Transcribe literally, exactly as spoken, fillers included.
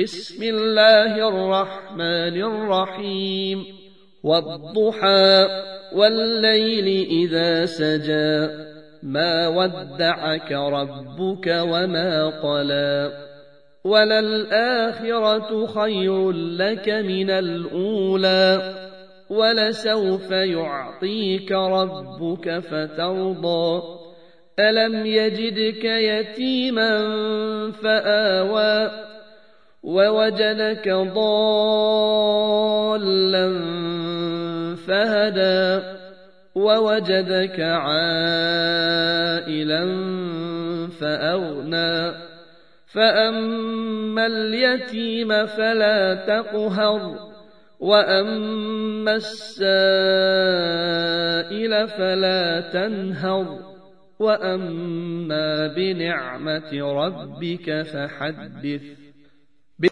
بسم الله الرحمن الرحيم والضحى والليل إذا سجى ما ودعك ربك وما قلى وللآخرة خير لك من الأولى ولسوف يعطيك ربك فترضى ألم يجدك يتيما فآوى ووجدك ضالا فهدى ووجدك عائلا فأغنى فأما اليتيم فلا تقهر وأما السائل فلا تنهر وأما بنعمة ربك فحدث